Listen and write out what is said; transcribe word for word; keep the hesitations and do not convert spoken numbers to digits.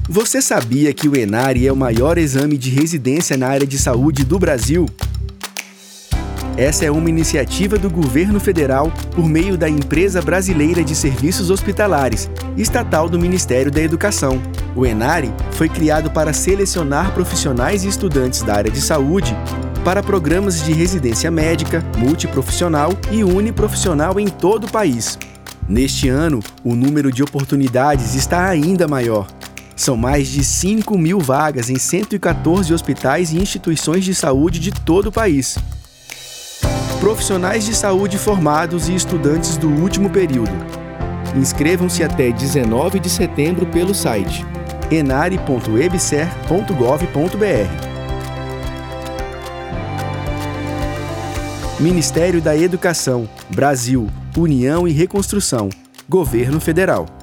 Você sabia que o ENARE é o maior exame de residência na área de saúde do Brasil? Essa é uma iniciativa do governo federal por meio da Empresa Brasileira de Serviços Hospitalares, estatal do Ministério da Educação. O ENARE foi criado para selecionar profissionais e estudantes da área de saúde para programas de residência médica, multiprofissional e uniprofissional em todo o país. Neste ano, o número de oportunidades está ainda maior. São mais de cinco mil vagas em cento e quatorze hospitais e instituições de saúde de todo o país. Profissionais de saúde formados e estudantes do último período. Inscrevam-se até dezenove de setembro pelo site enare ponto ebser ponto gov ponto br. Ministério da Educação, Brasil, União e Reconstrução, Governo Federal.